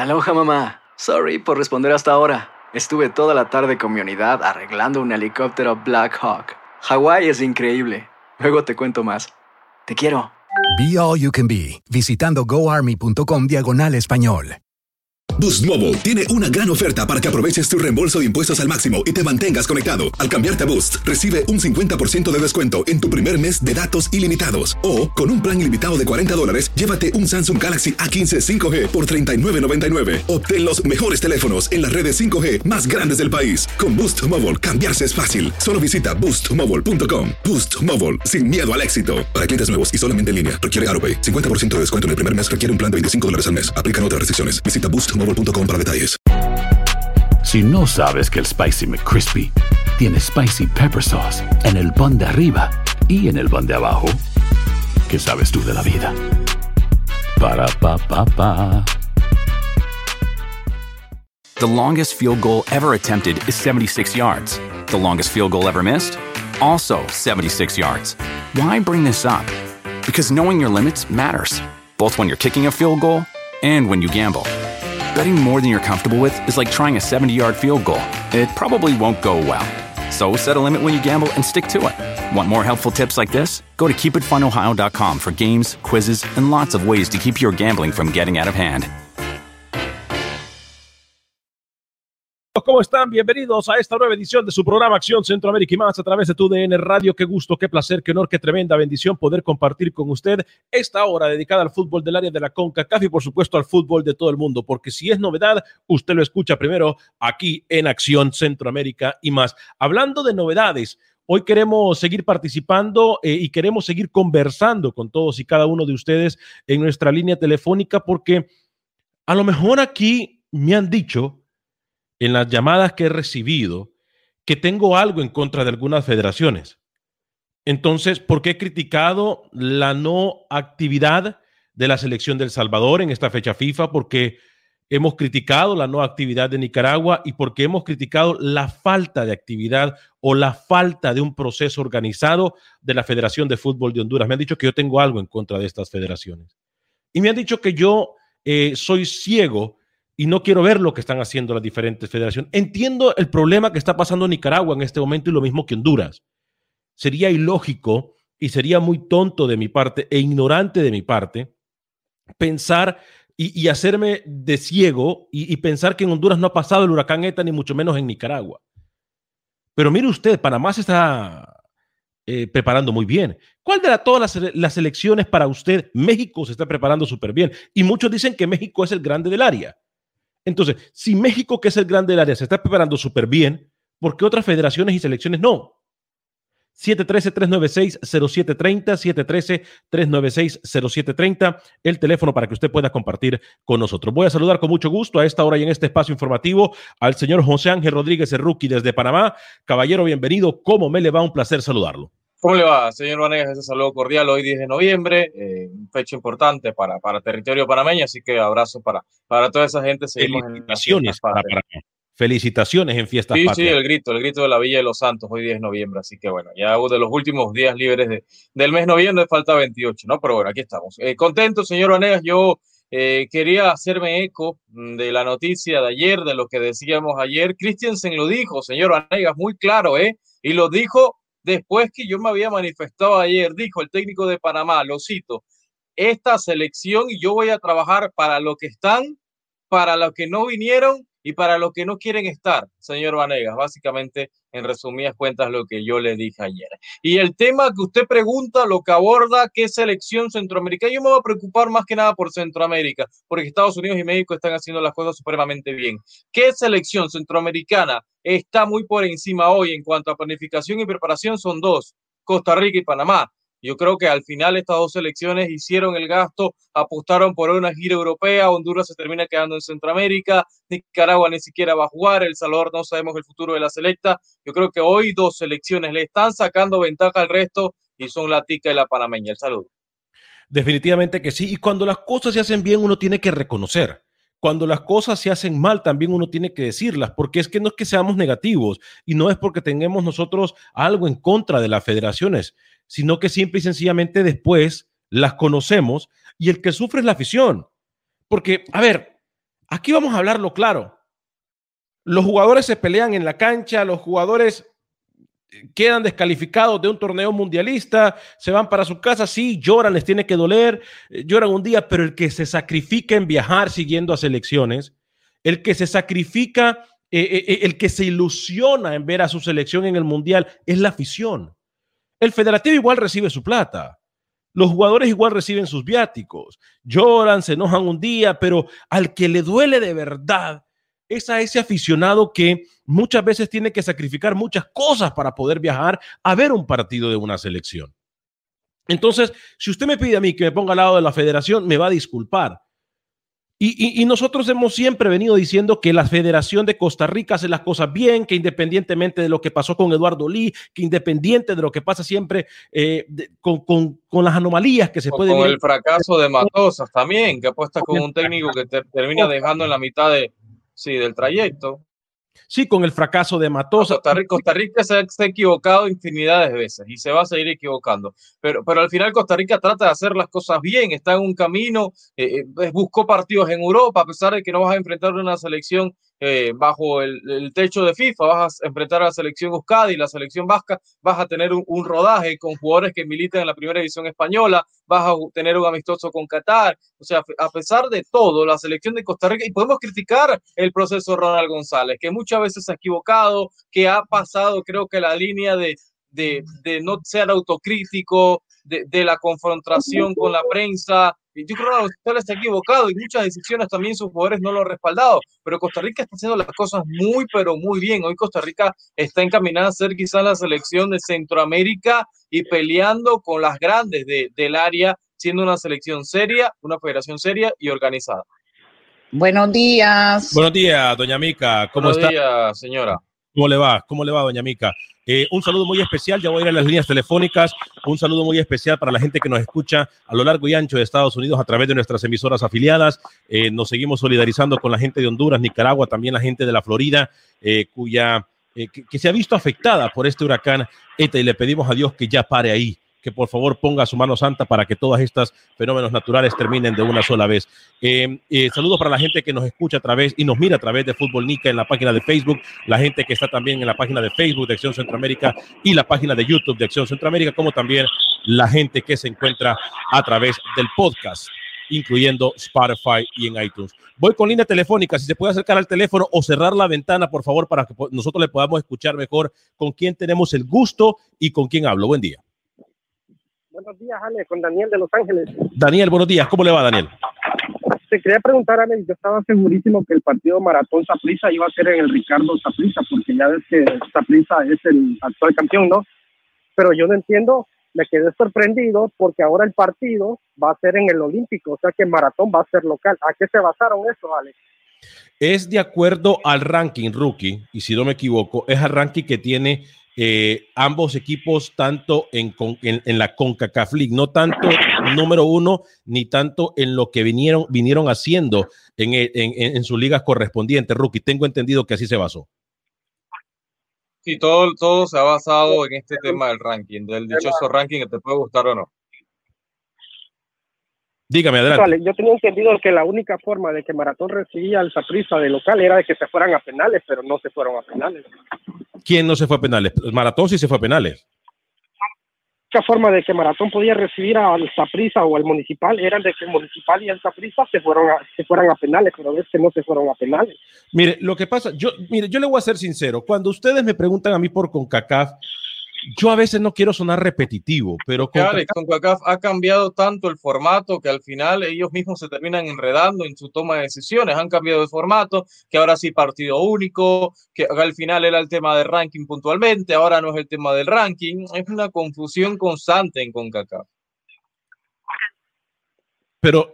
Aloha, mamá. Sorry por responder hasta ahora. Estuve toda la tarde con mi unidad arreglando un helicóptero Black Hawk. Hawái es increíble. Luego te cuento más. Te quiero. Be All You Can Be, visitando goarmy.com/español. Boost Mobile tiene una gran oferta para que aproveches tu reembolso de impuestos al máximo y te mantengas conectado. Al cambiarte a Boost, recibe un 50% de descuento en tu primer mes de datos ilimitados. O, con un plan ilimitado de $40, llévate un Samsung Galaxy A15 5G por $39.99. Obtén los mejores teléfonos en las redes 5G más grandes del país. Con Boost Mobile, cambiarse es fácil. Solo visita boostmobile.com. Boost Mobile, sin miedo al éxito. Para clientes nuevos y solamente en línea, requiere AroPay. 50% de descuento en el primer mes requiere un plan de $25 al mes. Aplican otras restricciones. Visita boostmobile.com para detalles. Si no sabes que el Spicy McCrispy tiene Spicy Pepper Sauce en el pan de arriba y en el pan de abajo, ¿qué sabes tú de la vida? Para, pa, pa, pa. The longest field goal ever attempted is 76 yards. The longest field goal ever missed? Also 76 yards. Why bring this up? Because knowing your limits matters, both when you're kicking a field goal and when you gamble. Betting more than you're comfortable with is like trying a 70-yard field goal. It probably won't go well. So set a limit when you gamble and stick to it. Want more helpful tips like this? Go to keepitfunohio.com for games, quizzes, and lots of ways to keep your gambling from getting out of hand. ¿Cómo están? Bienvenidos a esta nueva edición de su programa Acción Centroamérica y más a través de TUDN Radio. Qué gusto, qué placer, qué honor, qué tremenda bendición poder compartir con usted esta hora dedicada al fútbol del área de la CONCACAF y por supuesto al fútbol de todo el mundo, porque si es novedad, usted lo escucha primero aquí en Acción Centroamérica y más. Hablando de novedades, hoy queremos seguir participando y queremos seguir conversando con todos y cada uno de ustedes en nuestra línea telefónica, porque a lo mejor aquí me han dicho en las llamadas que he recibido que tengo algo en contra de algunas federaciones. Entonces, ¿por qué he criticado la no actividad de la selección de El Salvador en esta fecha FIFA? Porque hemos criticado la no actividad de Nicaragua y porque hemos criticado la falta de actividad o la falta de un proceso organizado de la Federación de Fútbol de Honduras. Me han dicho que yo tengo algo en contra de estas federaciones. Y me han dicho que yo soy ciego y no quiero ver lo que están haciendo las diferentes federaciones. Entiendo el problema que está pasando en Nicaragua en este momento y lo mismo que Honduras. Sería ilógico y sería muy tonto de mi parte e ignorante de mi parte pensar y hacerme de ciego y pensar que en Honduras no ha pasado el huracán ETA ni mucho menos en Nicaragua. Pero mire usted, Panamá se está preparando muy bien. ¿Cuál de todas las elecciones para usted? México se está preparando súper bien y muchos dicen que México es el grande del área. Entonces, si México, que es el grande del área, se está preparando súper bien, ¿por qué otras federaciones y selecciones no? 713-396-0730, 713-396-0730, el teléfono para que usted pueda compartir con nosotros. Voy a saludar con mucho gusto a esta hora y en este espacio informativo al señor José Ángel Rodríguez, el rookie desde Panamá. Caballero, bienvenido. ¿Cómo me le va? Un placer saludarlo. ¿Cómo le va, señor Vanegas? Ese saludo cordial hoy 10 de noviembre, fecha importante para territorio panameño, así que abrazo para toda esa gente. Seguimos felicitaciones para Panamá. Felicitaciones en Fiestas Patrias. Sí, el grito de la Villa de los Santos hoy 10 de noviembre, así que bueno, ya de los últimos días libres del mes de noviembre, falta 28, ¿no? Pero bueno, aquí estamos. Contento, señor Vanegas, yo quería hacerme eco de la noticia de ayer, de lo que decíamos ayer. Christensen lo dijo, señor Vanegas, muy claro, y lo dijo después que yo me había manifestado ayer. Dijo el técnico de Panamá, lo cito: esta selección y yo voy a trabajar para lo que están, para los que no vinieron y para los que no quieren estar, señor Vanegas. Básicamente, en resumidas cuentas, lo que yo le dije ayer. Y el tema que usted pregunta, lo que aborda, ¿qué selección centroamericana? Yo me voy a preocupar más que nada por Centroamérica, porque Estados Unidos y México están haciendo las cosas supremamente bien. ¿Qué selección centroamericana está muy por encima hoy en cuanto a planificación y preparación? Son dos: Costa Rica y Panamá. Yo creo que al final estas dos selecciones hicieron el gasto, apostaron por una gira europea. Honduras se termina quedando en Centroamérica, Nicaragua ni siquiera va a jugar, El Salvador no sabemos el futuro de la selecta. Yo creo que hoy dos selecciones le están sacando ventaja al resto y son la tica y la panameña. El saludo. Definitivamente que sí, y cuando las cosas se hacen bien uno tiene que reconocer. Cuando las cosas se hacen mal, también uno tiene que decirlas, porque es que no es que seamos negativos y no es porque tengamos nosotros algo en contra de las federaciones, sino que simple y sencillamente después las conocemos y el que sufre es la afición. Porque, a ver, Aquí vamos a hablarlo claro. Los jugadores se pelean en la cancha, los jugadores quedan descalificados de un torneo mundialista, se van para su casa, sí, lloran, les tiene que doler, lloran un día, pero el que se sacrifica en viajar siguiendo a selecciones, el que se sacrifica, el que se ilusiona en ver a su selección en el mundial es la afición. El federativo igual recibe su plata. Los jugadores igual reciben sus viáticos, lloran, se enojan un día, pero al que le duele de verdad es a ese aficionado que muchas veces tiene que sacrificar muchas cosas para poder viajar a ver un partido de una selección. Entonces, si usted me pide a mí que me ponga al lado de la federación, me va a disculpar. Y nosotros hemos siempre venido diciendo que la Federación de Costa Rica hace las cosas bien, que independientemente de lo que pasó con Eduardo Lee, que independiente de lo que pasa siempre con las anomalías que se pueden... Con el fracaso de Matosas también, que apuesta con un técnico que termina dejando en la mitad del trayecto. Sí, con el fracaso de Matosas. Costa Rica se ha equivocado infinidad de veces y se va a seguir equivocando. Pero al final Costa Rica trata de hacer las cosas bien, está en un camino, buscó partidos en Europa, a pesar de que no vas a enfrentar una selección bajo el techo de FIFA, vas a enfrentar a la selección Euskadi y la selección vasca, vas a tener un rodaje con jugadores que militan en la primera división española, vas a tener un amistoso con Qatar. O sea, a pesar de todo, la selección de Costa Rica, y podemos criticar el proceso de Ronald González, que muchas veces se ha equivocado, que ha pasado, creo que la línea de no ser autocrítico, de la confrontación con la prensa. Yo creo que González está equivocado y muchas decisiones también sus jugadores no lo han respaldado, pero Costa Rica está haciendo las cosas muy, pero muy bien. Hoy Costa Rica está encaminada a ser quizás la selección de Centroamérica y peleando con las grandes del área, siendo una selección seria, una federación seria y organizada. Buenos días. Buenos días, doña Mica. ¿Cómo está? Buenos días, señora. ¿Cómo le va? ¿Cómo le va, doña Mica? Un saludo muy especial, ya voy a ir a las líneas telefónicas, un saludo muy especial para la gente que nos escucha a lo largo y ancho de Estados Unidos a través de nuestras emisoras afiliadas. Nos seguimos solidarizando con la gente de Honduras, Nicaragua, también la gente de la Florida, que se ha visto afectada por este huracán ETA, y le pedimos a Dios que ya pare ahí, que por favor ponga su mano santa para que todas estas fenómenos naturales terminen de una sola vez. Saludos para la gente que nos escucha a través y nos mira a través de Fútbol Nica en la página de Facebook, la gente que está también en la página de Facebook de Acción Centroamérica y la página de YouTube de Acción Centroamérica, como también la gente que se encuentra a través del podcast, incluyendo Spotify y en iTunes. Voy con línea telefónica, si se puede acercar al teléfono o cerrar la ventana, por favor, para que nosotros le podamos escuchar mejor con quién tenemos el gusto y con quién hablo. Buen día. Buenos días, Ale, con Daniel de Los Ángeles. Daniel, buenos días. ¿Cómo le va, Daniel? Te quería preguntar, Ale, yo estaba segurísimo que el partido Maratón Saprissa iba a ser en el Ricardo Saprissa, porque ya ves que Saprissa es el actual campeón, ¿no? Pero yo no entiendo, me quedé sorprendido porque ahora el partido va a ser en el Olímpico, o sea que Maratón va a ser local. ¿A qué se basaron eso, Ale? Es de acuerdo al ranking rookie, y si no me equivoco, es el ranking que tiene ambos equipos, tanto en la CONCACAF League, no tanto número uno ni tanto en lo que vinieron haciendo en sus ligas correspondientes. Rookie, tengo entendido que así se basó. Sí, todo se ha basado en este tema del ranking, del dichoso ranking, que te puede gustar o no. Dígame, adelante. Vale, yo tenía entendido que la única forma de que Maratón recibía al Saprissa de local era de que se fueran a penales, pero no se fueron a penales. ¿Quién no se fue a penales? Maratón sí se fue a penales. La única forma de que Maratón podía recibir al Saprissa o al Municipal era de que el Municipal y el Saprissa se fueran a penales, pero es que no se fueron a penales. Mire, lo que pasa, yo le voy a ser sincero, cuando ustedes me preguntan a mí por CONCACAF, yo a veces no quiero sonar repetitivo, pero CONCACAF ha cambiado tanto el formato que al final ellos mismos se terminan enredando en su toma de decisiones. Han cambiado el formato, que ahora sí partido único, que al final era el tema del ranking puntualmente, ahora no es el tema del ranking. Es una confusión constante en CONCACAF. Pero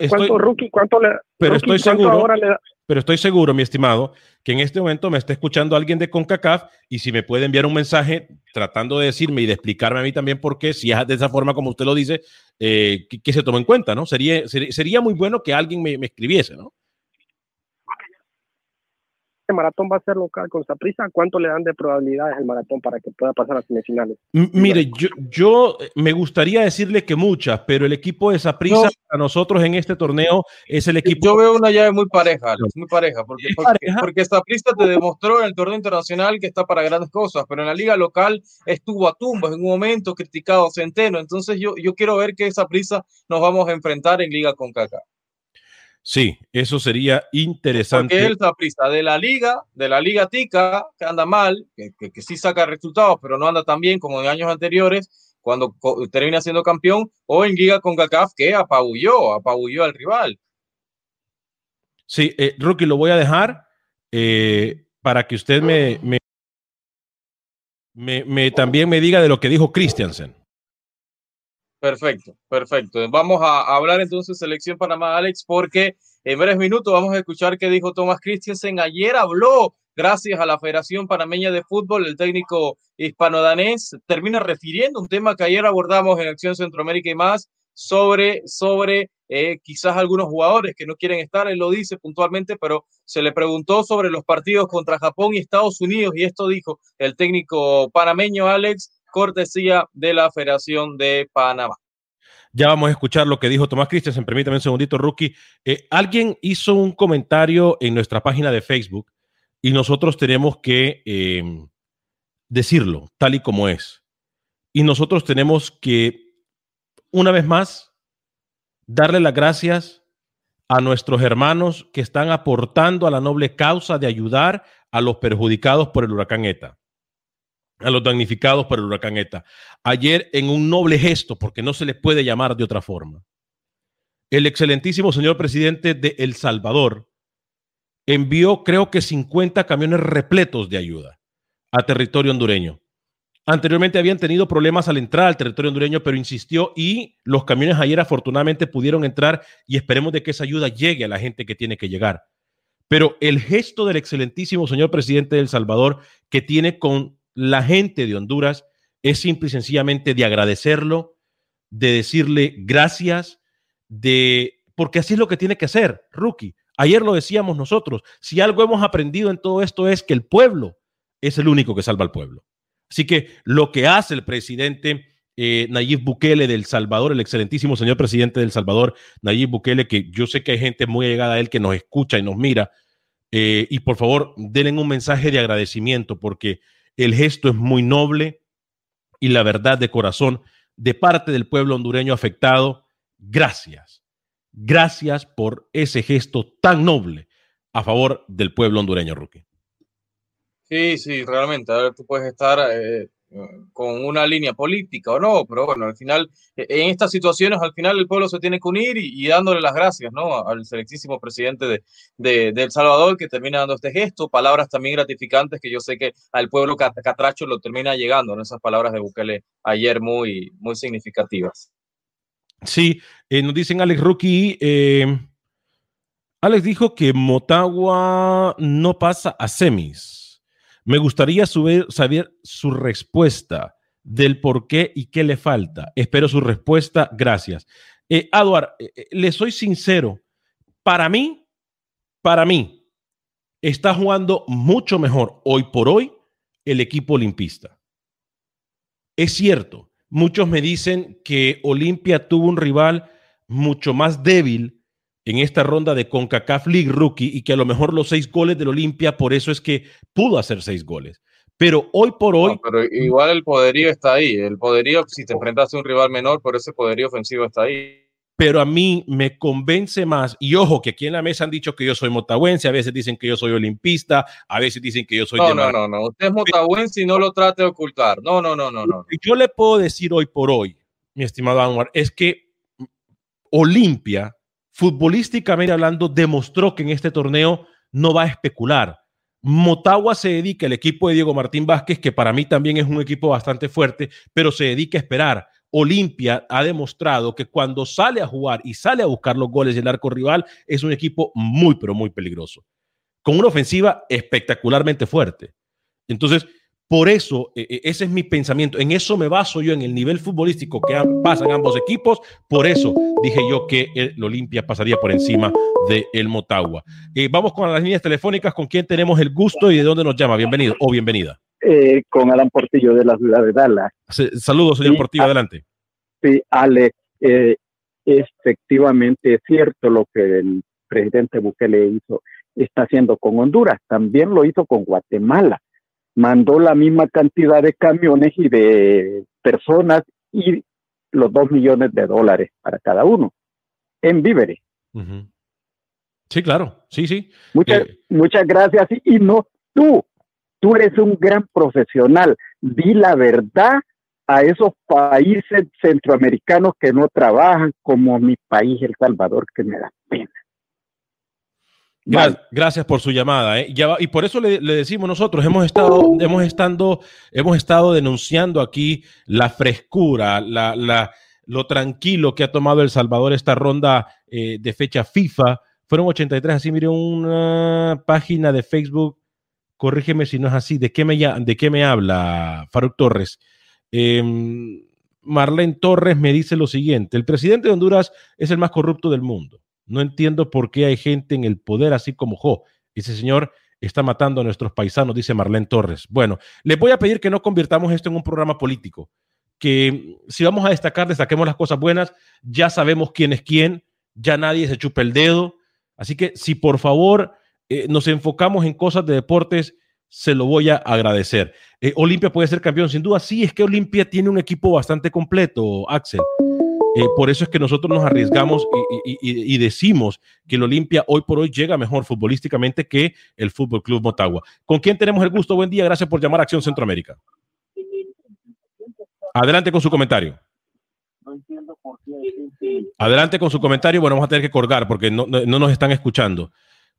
estoy seguro, mi estimado, que en este momento me está escuchando alguien de CONCACAF, y si me puede enviar un mensaje tratando de decirme y de explicarme a mí también por qué, si es de esa forma como usted lo dice, que se tome en cuenta, ¿no? Sería muy bueno que alguien me escribiese, ¿no? este Maratón va a ser local con Saprissa, ¿cuánto le dan de probabilidades al Maratón para que pueda pasar a semifinales? Mire, yo me gustaría decirle que muchas, pero el equipo de Saprissa para nosotros en este torneo es el equipo. Yo veo una llave muy pareja, Alex, muy pareja, porque Saprissa te demostró en el torneo internacional que está para grandes cosas, pero en la liga local estuvo a tumbas en un momento, criticado Centeno. Entonces yo quiero ver que Saprissa nos vamos a enfrentar en Liga CONCACAF. Sí, eso sería interesante. Porque el Saprissa de la Liga Tica, que anda mal, que sí saca resultados, pero no anda tan bien como en años anteriores, cuando termina siendo campeón, o en Liga CONCACAF, que apabulló al rival. Sí, Rookie, lo voy a dejar para que usted también me diga de lo que dijo Christiansen. Perfecto. Vamos a hablar entonces Selección Panamá, Alex, porque en breves minutos vamos a escuchar qué dijo Thomas Christiansen. Ayer habló, gracias a la Federación Panameña de Fútbol, el técnico hispano-danés termina refiriendo un tema que ayer abordamos en Acción Centroamérica y más, sobre quizás algunos jugadores que no quieren estar. Él lo dice puntualmente, pero se le preguntó sobre los partidos contra Japón y Estados Unidos, y esto dijo el técnico panameño, Alex, cortesía de la Federación de Panamá. Ya vamos a escuchar lo que dijo Tomás Christiansen. Permítame un segundito, Rookie. Alguien hizo un comentario en nuestra página de Facebook y nosotros tenemos que decirlo tal y como es. Y nosotros tenemos que, una vez más, darle las gracias a nuestros hermanos que están aportando a la noble causa de ayudar a los perjudicados por el huracán ETA, a los damnificados por el huracán ETA. Ayer, en un noble gesto, porque no se les puede llamar de otra forma, el excelentísimo señor presidente de El Salvador envió, creo que 50 camiones repletos de ayuda a territorio hondureño. Anteriormente habían tenido problemas al entrar al territorio hondureño, pero insistió y los camiones ayer afortunadamente pudieron entrar y esperemos de que esa ayuda llegue a la gente que tiene que llegar. Pero el gesto del excelentísimo señor presidente de El Salvador que tiene con la gente de Honduras es simple y sencillamente de agradecerlo, de decirle gracias, porque así es lo que tiene que hacer, Rookie. Ayer lo decíamos nosotros, si algo hemos aprendido en todo esto es que el pueblo es el único que salva al pueblo. Así que lo que hace el presidente Nayib Bukele de El Salvador, el excelentísimo señor presidente de El Salvador, Nayib Bukele, que yo sé que hay gente muy allegada a él que nos escucha y nos mira, y por favor denle un mensaje de agradecimiento porque el gesto es muy noble y la verdad de corazón de parte del pueblo hondureño afectado. Gracias. Gracias por ese gesto tan noble a favor del pueblo hondureño, Rookie. Sí, realmente. A ver, tú puedes estar con una línea política o no, pero bueno, al final, en estas situaciones, al final el pueblo se tiene que unir y dándole las gracias, ¿no? Al selectísimo presidente de El Salvador que termina dando este gesto, palabras también gratificantes que yo sé que al pueblo catracho lo termina llegando, ¿no? Esas palabras de Bukele ayer muy significativas. Sí, nos dicen Alex Rookie, Alex dijo que Motagua no pasa a semis. Me gustaría saber su respuesta del por qué y qué le falta. Espero su respuesta. Gracias. Eduard, le soy sincero. Para mí, está jugando mucho mejor hoy por hoy el equipo olimpista. Es cierto, muchos me dicen que Olimpia tuvo un rival mucho más débil en esta ronda de CONCACAF League, Rookie, y que a lo mejor los 6 goles del Olimpia, por eso es que pudo hacer 6 goles. Pero hoy por hoy... No, pero igual el poderío está ahí. El poderío, si te enfrentas a un rival menor, por ese poderío ofensivo está ahí. Pero a mí me convence más, y ojo, que aquí en la mesa han dicho que yo soy motagüense, a veces dicen que yo soy olimpista, a veces dicen que yo soy... No. Usted es motagüense y no lo trate de ocultar. No. Yo le puedo decir hoy por hoy, mi estimado Anwar, es que Olimpia, futbolísticamente hablando, demostró que en este torneo no va a especular. Motagua se dedica, el equipo de Diego Martín Vázquez, que para mí también es un equipo bastante fuerte, pero se dedica a esperar. Olimpia ha demostrado que cuando sale a jugar y sale a buscar los goles del arco rival, es un equipo pero muy peligroso, con una ofensiva espectacularmente fuerte. Entonces, Por eso, ese es mi pensamiento. En eso me baso yo, en el nivel futbolístico que pasan ambos equipos. Por eso dije yo que el Olimpia pasaría por encima del Motagua. Vamos con las líneas telefónicas. ¿Con quién tenemos el gusto y de dónde nos llama? Bienvenido o bienvenida. Con Alan Portillo de la ciudad de Dallas. Saludos, señor Portillo, adelante. Sí, Ale, efectivamente es cierto lo que el presidente Bukele está haciendo con Honduras. También lo hizo con Guatemala. Mandó la misma cantidad de camiones y de personas y los $2 millones para cada uno en víveres. Uh-huh. Sí, claro, sí. Muchas gracias. Y no, tú eres un gran profesional. Di la verdad a esos países centroamericanos que no trabajan, como mi país, El Salvador, que me da pena. Gracias por su llamada, y por eso le decimos nosotros, hemos estado denunciando aquí la frescura, lo tranquilo que ha tomado El Salvador esta ronda de fecha FIFA. Fueron 83, así mire, una página de Facebook, corrígeme si no es así. ¿De qué me habla Faruq Torres? Marlene Torres me dice lo siguiente: el presidente de Honduras es el más corrupto del mundo. No entiendo por qué hay gente en el poder así como Jo. Ese señor está matando a nuestros paisanos, dice Marlene Torres. Bueno, les voy a pedir que no convirtamos esto en un programa político, que si vamos a destaquemos las cosas buenas. Ya sabemos quién es quién, ya nadie se chupa el dedo. Así que si por favor nos enfocamos en cosas de deportes, se lo voy a agradecer. Olimpia puede ser campeón sin duda. Sí, es que Olimpia tiene un equipo bastante completo, Axel. Por eso es que nosotros nos arriesgamos y decimos que el Olimpia hoy por hoy llega mejor futbolísticamente que el Fútbol Club Motagua. ¿Con quién tenemos el gusto? Buen día, gracias por llamar a Acción Centroamérica. Adelante con su comentario. Adelante con su comentario. Bueno, vamos a tener que colgar porque no nos están escuchando.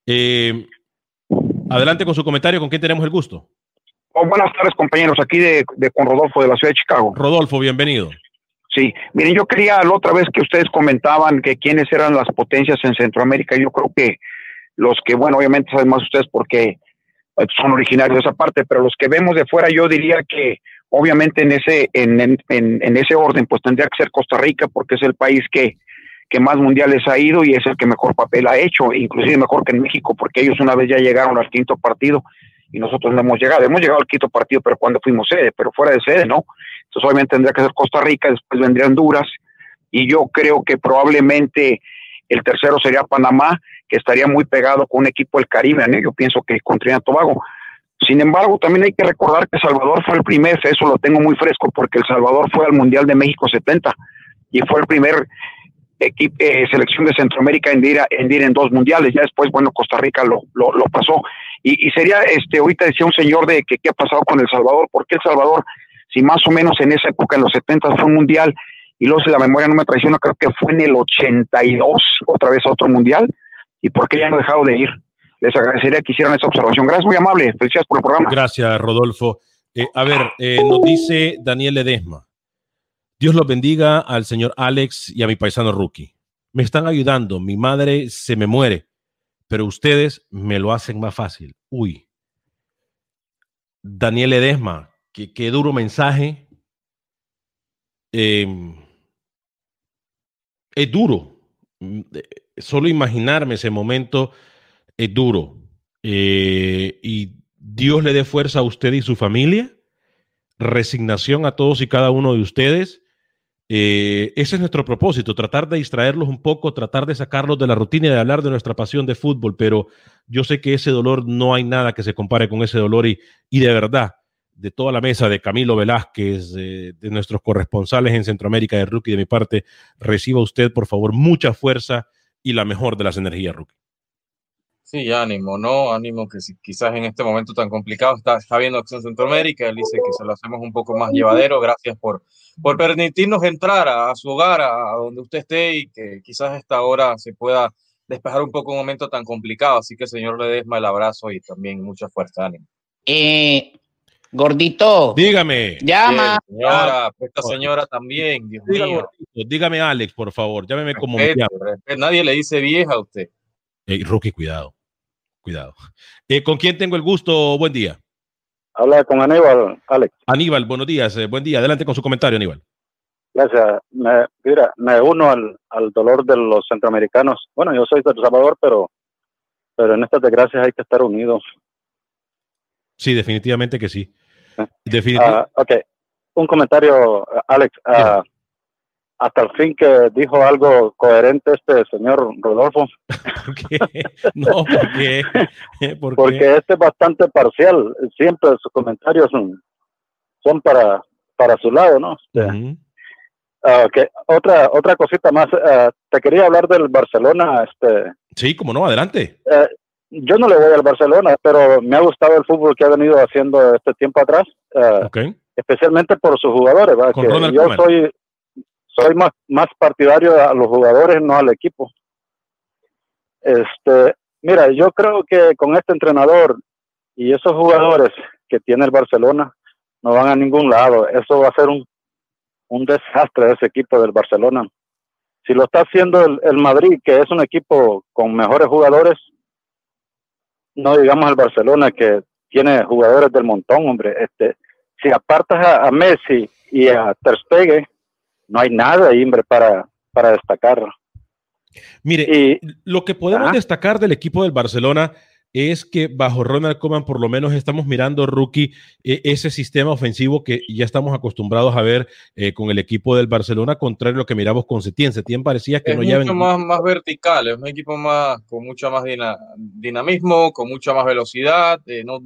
Adelante con su comentario. ¿Con quién tenemos el gusto? Buenas tardes, compañeros. Aquí con Rodolfo de la ciudad de Chicago. Rodolfo, bienvenido. Sí, miren, yo quería la otra vez que ustedes comentaban que quiénes eran las potencias en Centroamérica. Yo creo que los que, bueno, obviamente saben más ustedes porque son originarios de esa parte, pero los que vemos de fuera, yo diría que obviamente en ese orden, pues tendría que ser Costa Rica, porque es el país que más mundiales ha ido y es el que mejor papel ha hecho, inclusive mejor que en México, porque ellos una vez ya llegaron al quinto partido y nosotros no hemos llegado al quinto partido, pero cuando fuimos sede, pero fuera de sede, ¿no? Entonces obviamente tendría que ser Costa Rica, después vendría Honduras, y yo creo que probablemente el tercero sería Panamá, que estaría muy pegado con un equipo del Caribe, ¿no? Yo pienso que con Trinidad y Tobago. Sin embargo, también hay que recordar que El Salvador fue el primer, eso lo tengo muy fresco, porque El Salvador fue al Mundial de México 70, y fue el primer selección de Centroamérica en ir en 2 mundiales. Ya después, bueno, Costa Rica lo pasó. Y sería, ahorita decía un señor de que qué ha pasado con El Salvador, porque El Salvador, si más o menos en esa época, en los 70 fue un mundial, y luego si la memoria no me traiciona, creo que fue en el 82, otra vez a otro mundial, y por qué ya no ha dejado de ir. Les agradecería que hicieran esa observación. Gracias, muy amable. Felicidades por el programa. Gracias, Rodolfo. Nos dice Daniel Ledesma: Dios los bendiga al señor Alex y a mi paisano Rookie. Me están ayudando. Mi madre se me muere, pero ustedes me lo hacen más fácil. Uy. Daniel Ledesma, qué duro mensaje. Es duro. Solo imaginarme ese momento es duro. Y Dios le dé fuerza a usted y su familia. Resignación a todos y cada uno de ustedes. Ese es nuestro propósito, tratar de distraerlos un poco, tratar de sacarlos de la rutina y de hablar de nuestra pasión de fútbol, pero yo sé que ese dolor, no hay nada que se compare con ese dolor, y de verdad, de toda la mesa, de Camilo Velázquez, de nuestros corresponsales en Centroamérica, de Rookie, de mi parte, reciba usted, por favor, mucha fuerza y la mejor de las energías, Rookie. Sí, ánimo, ¿no? Ánimo que si quizás en este momento tan complicado está viendo Acción Centroamérica. Él dice que se lo hacemos un poco más llevadero. Gracias por permitirnos entrar a su hogar, a donde usted esté, y que quizás a esta hora se pueda despejar un poco un momento tan complicado. Así que, señor Ledesma, el abrazo y también mucha fuerza, ánimo. Gordito. Dígame. Llama. Bien, señora, esta señora también, Dios mío. Dígame, Alex, por favor. Llámeme como nadie le dice vieja a usted. Rookie, cuidado. ¿Con quién tengo el gusto? Buen día. Habla con Aníbal, Alex. Aníbal, buenos días, buen día. Adelante con su comentario, Aníbal. Gracias. Me uno al dolor de los centroamericanos. Bueno, yo soy de El Salvador, pero en estas desgracias hay que estar unidos. Sí, definitivamente que sí. Ok, un comentario, Alex. Hasta el fin que dijo algo coherente este señor Rodolfo. ¿Por qué? No, ¿por qué? Porque este es bastante parcial. Siempre sus comentarios son para su lado, ¿no? Okay. Otra cosita más. Te quería hablar del Barcelona. Sí, cómo no, adelante. Yo no le voy al Barcelona, pero me ha gustado el fútbol que ha venido haciendo este tiempo atrás. Especialmente por sus jugadores. Con Ronald yo Koeman. soy más partidario a los jugadores, no al equipo. Mira, yo creo que con este entrenador y esos jugadores que tiene el Barcelona no van a ningún lado. Eso va a ser un desastre ese equipo del Barcelona. Si lo está haciendo el Madrid, que es un equipo con mejores jugadores, no digamos el Barcelona, que tiene jugadores del montón, hombre. Si apartas a Messi y a Ter Stegen, no hay nada ahí, hombre, para destacar. Mire, lo que podemos destacar del equipo del Barcelona es que bajo Ronald Koeman por lo menos estamos mirando, Rookie, ese sistema ofensivo que ya estamos acostumbrados a ver con el equipo del Barcelona, contrario a lo que miramos con Setién. Setién parecía que es mucho más vertical, es un equipo con mucho más dinamismo, con mucha más velocidad,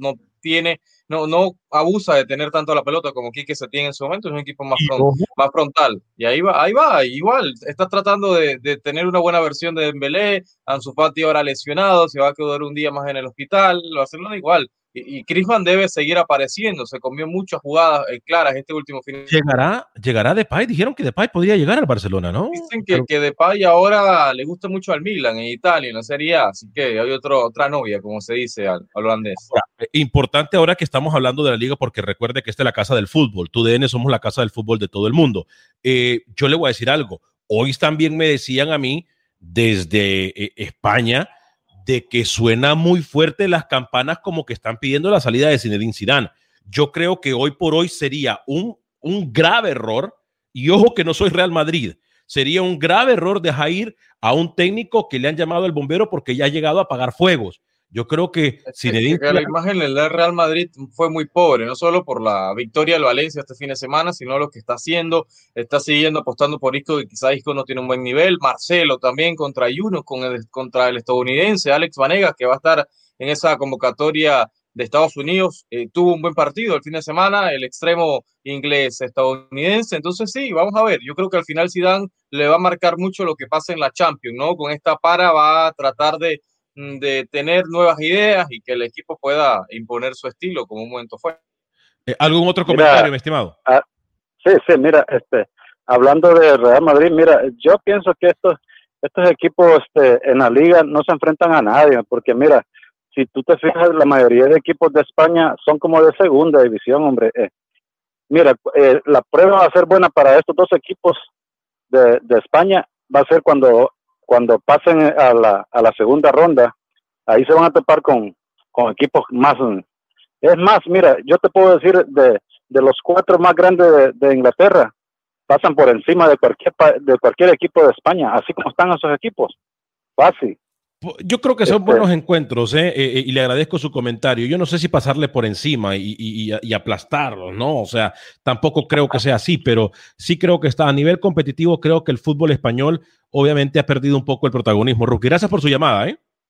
no abusa de tener tanto la pelota como Quique Setién en su momento. Es un equipo más frontal, y ahí va, igual está tratando de tener una buena versión de Dembélé. Ansu Fati ahora lesionado, se va a quedar un día más en el hospital. El Barcelona igual, y Griezmann debe seguir apareciendo. Se comió muchas jugadas claras este último fin. ¿Llegará Depay? Dijeron que Depay podría llegar al Barcelona, ¿no? Dicen que Depay ahora le gusta mucho al Milan en Italia, en la Serie A, así que hay otra novia, como se dice al holandés. Importante ahora que estamos hablando de la liga, porque recuerde que esta es la casa del fútbol. TUDN somos la casa del fútbol de todo el mundo. Yo le voy a decir algo. Hoy también me decían a mí desde España de que suena muy fuerte las campanas como que están pidiendo la salida de Zinedine Zidane. Yo creo que hoy por hoy sería un grave error, y ojo que no soy Real Madrid, sería un grave error dejar ir a un técnico que le han llamado el bombero porque ya ha llegado a apagar fuegos. Yo creo que la imagen del Real Madrid fue muy pobre, no solo por la victoria del Valencia este fin de semana, sino lo que está haciendo. Está siguiendo apostando por Isco, y quizá Isco no tiene un buen nivel. Marcelo también contra Yunus, contra el estadounidense Alex Vanegas, que va a estar en esa convocatoria de Estados Unidos. Tuvo un buen partido el fin de semana, el extremo inglés estadounidense. Entonces sí, vamos a ver. Yo creo que al final Zidane le va a marcar mucho lo que pasa en la Champions, ¿no? Con esta va a tratar de tener nuevas ideas y que el equipo pueda imponer su estilo, como un momento fue. ¿Algún otro comentario, mi estimado? Sí, mira, hablando de Real Madrid, mira, yo pienso que estos equipos en la liga no se enfrentan a nadie, porque mira, si tú te fijas, la mayoría de equipos de España son como de segunda división, hombre. Mira, la prueba va a ser buena para estos dos equipos de España, va a ser cuando pasen a la segunda ronda. Ahí se van a topar con equipos más. Es más, mira, yo te puedo decir de los 4 más grandes de Inglaterra, pasan por encima de cualquier equipo de España, así como están esos equipos. Fácil. Yo creo que son buenos encuentros, y le agradezco su comentario. Yo no sé si pasarle por encima y aplastarlos, ¿no? O sea, tampoco creo que sea así, pero sí creo que está a nivel competitivo. Creo que el fútbol español obviamente ha perdido un poco el protagonismo. Rookie, gracias por su llamada,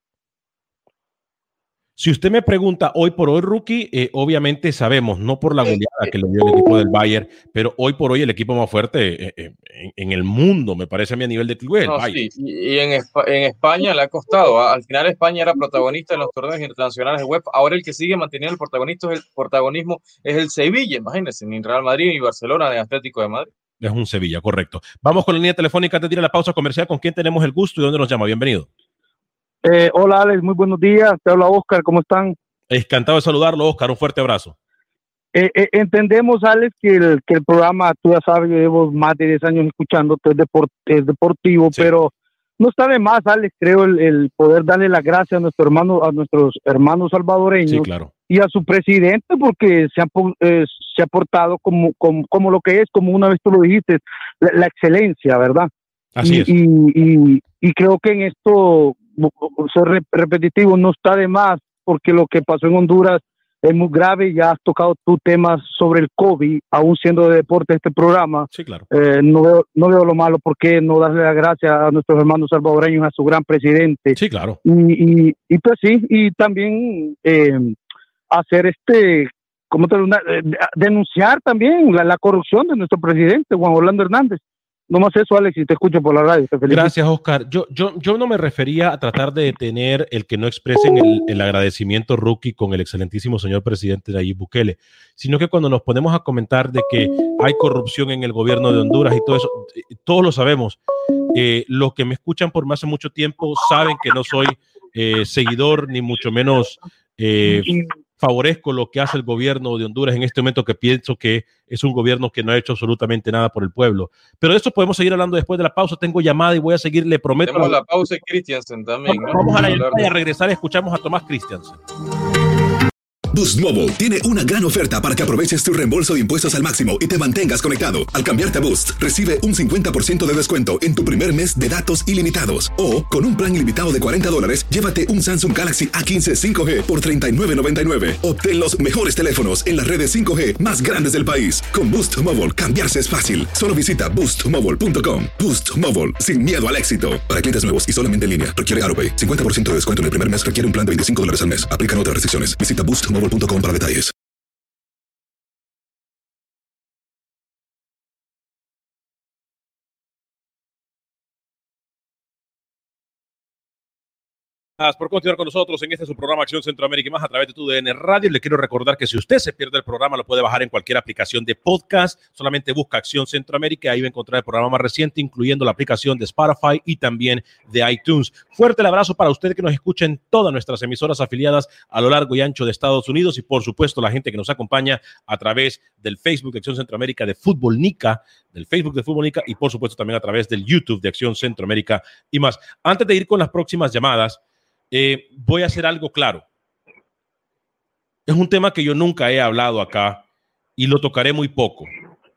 Si usted me pregunta hoy por hoy, Rookie, obviamente sabemos, no por la goleada que le dio el equipo del Bayern, pero hoy por hoy el equipo más fuerte en el mundo, me parece a mí, a nivel de clubes. Sí. Y en España le ha costado. Al final España era protagonista en los torneos internacionales de UEFA. Ahora el que sigue manteniendo el protagonismo es el Sevilla. Imagínense, ni Real Madrid ni Barcelona ni Atlético de Madrid. Es un Sevilla, correcto. Vamos con la línea telefónica antes de ir a la pausa comercial. ¿Con quién tenemos el gusto y dónde nos llama? Bienvenido. Hola Alex, muy buenos días, te habla Oscar, ¿cómo están? Encantado de saludarlo, Oscar, un fuerte abrazo. Entendemos, Alex, que el programa, tú ya sabes, yo llevo más de 10 años escuchando, es deportivo, sí. Pero no está de más, Alex, creo el poder darle las gracias a nuestros hermanos salvadoreños, sí, claro, y a su presidente, porque se ha portado como lo que es, como una vez tú lo dijiste, la excelencia, ¿verdad? Así es. Y creo que en esto, ser repetitivo, no está de más, porque lo que pasó en Honduras es muy grave. Ya has tocado tu tema sobre el COVID, aún siendo de deporte este programa. Sí, claro. No veo lo malo, porque no darle las gracias a nuestros hermanos salvadoreños, a su gran presidente. Sí, claro. Y pues sí, y también hacer denunciar también la corrupción de nuestro presidente, Juan Orlando Hernández. No más eso, Alex, y te escucho por la radio. Gracias, Oscar. Yo no me refería a tratar de detener el que no expresen el agradecimiento rookie con el excelentísimo señor presidente Nayib Bukele, sino que cuando nos ponemos a comentar de que hay corrupción en el gobierno de Honduras y todo eso, todos lo sabemos. Los que me escuchan por más de mucho tiempo saben que no soy seguidor, ni mucho menos favorezco lo que hace el gobierno de Honduras en este momento, que pienso que es un gobierno que no ha hecho absolutamente nada por el pueblo. Pero de esto podemos seguir hablando después de la pausa. Tengo llamada y voy a seguir, le prometo. Tenemos la pausa y Christiansen también, ¿no? Vamos a la llamada y a regresar escuchamos a Tomás Christiansen. Boost Mobile tiene una gran oferta para que aproveches tu reembolso de impuestos al máximo y te mantengas conectado. Al cambiarte a Boost, recibe un 50% de descuento en tu primer mes de datos ilimitados. O, con un plan ilimitado de $40, llévate un Samsung Galaxy A15 5G por $39.99. Obtén los mejores teléfonos en las redes 5G más grandes del país. Con Boost Mobile, cambiarse es fácil. Solo visita boostmobile.com. Boost Mobile, sin miedo al éxito. Para clientes nuevos y solamente en línea, requiere AutoPay. 50% de descuento en el primer mes, requiere un plan de $25 al mes. Aplican otras restricciones. Visita boostmobile.com para detalles. Gracias por continuar con nosotros en este su programa Acción Centroamérica y más a través de TUDN Radio. Le quiero recordar que si usted se pierde el programa lo puede bajar en cualquier aplicación de podcast. Solamente busca Acción Centroamérica y ahí va a encontrar el programa más reciente, incluyendo la aplicación de Spotify y también de iTunes. Fuerte el abrazo para usted que nos escucha en todas nuestras emisoras afiliadas a lo largo y ancho de Estados Unidos y por supuesto la gente que nos acompaña a través del Facebook de Acción Centroamérica de Fútbol Nica, del Facebook de Fútbol Nica y por supuesto también a través del YouTube de Acción Centroamérica y más. Antes de ir con las próximas llamadas, voy a hacer algo claro. Es un tema que yo nunca he hablado acá y lo tocaré muy poco.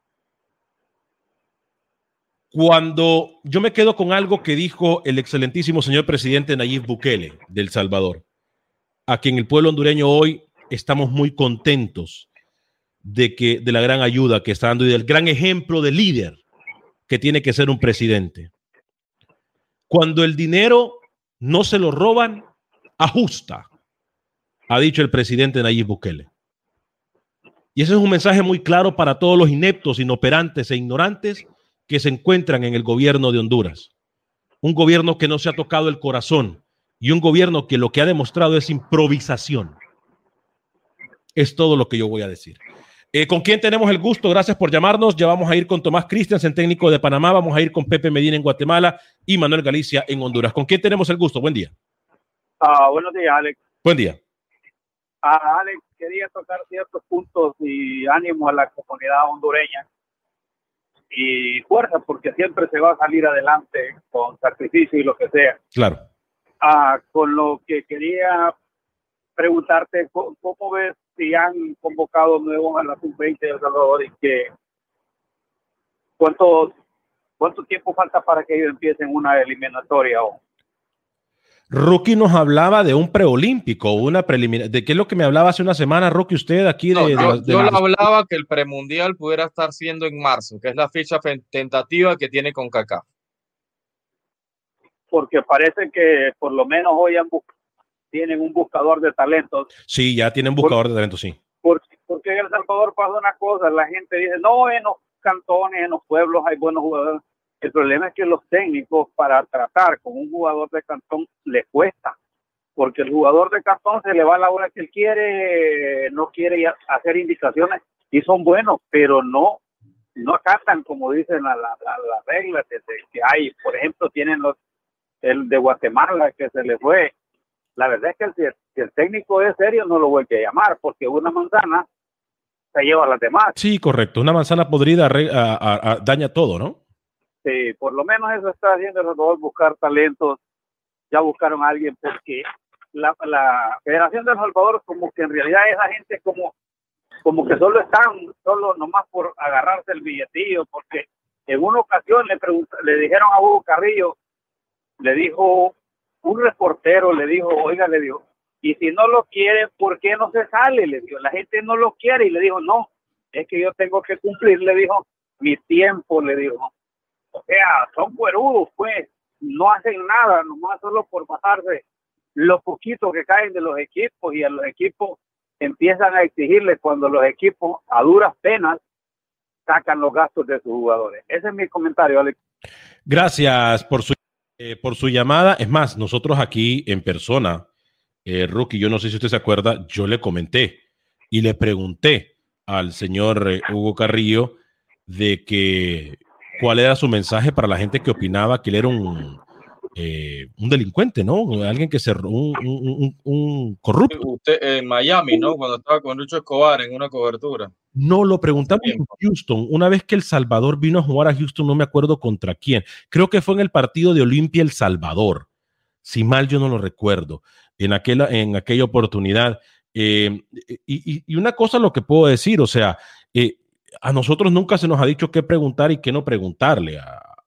Cuando yo me quedo con algo que dijo el excelentísimo señor presidente Nayib Bukele de El Salvador, a quien el pueblo hondureño hoy estamos muy contentos de la gran ayuda que está dando y del gran ejemplo de líder que tiene que ser un presidente. Cuando el dinero no se lo roban, ajusta, ha dicho el presidente Nayib Bukele. Y ese es un mensaje muy claro para todos los ineptos, inoperantes e ignorantes que se encuentran en el gobierno de Honduras. Un gobierno que no se ha tocado el corazón y un gobierno que lo que ha demostrado es improvisación. Es todo lo que yo voy a decir. ¿Con quién tenemos el gusto? Gracias por llamarnos. Ya vamos a ir con Tomás Christiansen, técnico de Panamá. Vamos a ir con Pepe Medina en Guatemala y Manuel Galicia en Honduras. ¿Con quién tenemos el gusto? Buen día. Buenos días, Alex. Buen día. Alex, quería tocar ciertos puntos y ánimo a la comunidad hondureña. Y fuerza, porque siempre se va a salir adelante con sacrificio y lo que sea. Claro. Con lo que quería preguntarte, ¿cómo ves si han convocado nuevos a la sub-20 de El Salvador y cuánto tiempo falta para que ellos empiecen una eliminatoria? Rookie nos hablaba de un preolímpico, una preliminar. ¿De qué es lo que me hablaba hace una semana, Rookie, usted aquí? Yo le hablaba que el premundial pudiera estar siendo en marzo, que es la fecha tentativa que tiene CONCACAF. Porque parece que por lo menos hoy tienen un buscador de talentos. Sí, ya tienen buscador de talentos, sí. Porque en El Salvador pasa una cosa, la gente dice, no, en los cantones, en los pueblos hay buenos jugadores. El problema es que los técnicos para tratar con un jugador de cantón les cuesta, porque el jugador de cantón se le va a la hora que él quiere, no quiere hacer indicaciones y son buenos, pero no acatan, como dicen, las reglas que hay. Por ejemplo, tienen el de Guatemala que se le fue. La verdad es que si el técnico es serio no lo vuelve a llamar, porque una manzana se lleva a las demás. Sí, correcto. Una manzana podrida daña todo, ¿no? Sí, por lo menos eso está haciendo El Salvador, buscar talentos. Ya buscaron a alguien porque la Federación de El Salvador como que en realidad esa gente como que solo están nomás por agarrarse el billetillo, porque en una ocasión le dijeron a Hugo Carrillo, le dijo un reportero, le dijo, oiga, le dijo, y si no lo quiere, ¿por qué no se sale? Le dijo, la gente no lo quiere, y le dijo, no, es que yo tengo que cumplir, le dijo, mi tiempo, le dijo. O sea, son cuerudos, pues, no hacen nada, nomás solo por bajarse lo poquito que caen de los equipos, y a los equipos empiezan a exigirles cuando los equipos a duras penas sacan los gastos de sus jugadores. Ese es mi comentario, Alex. Gracias por su llamada. Es más, nosotros aquí en persona, Rookie, yo no sé si usted se acuerda, yo le comenté y le pregunté al señor Hugo Carrillo de que cuál era su mensaje para la gente que opinaba que él era un delincuente, ¿no? Alguien que un corrupto. Usted en Miami, ¿no? Cuando estaba con Lucho Escobar en una cobertura. No, lo preguntamos en Houston. Una vez que El Salvador vino a jugar a Houston, no me acuerdo contra quién. Creo que fue en el partido de Olimpia El Salvador. Si mal yo no lo recuerdo. En aquella oportunidad. Y una cosa lo que puedo decir, o sea, a nosotros nunca se nos ha dicho qué preguntar y qué no preguntarle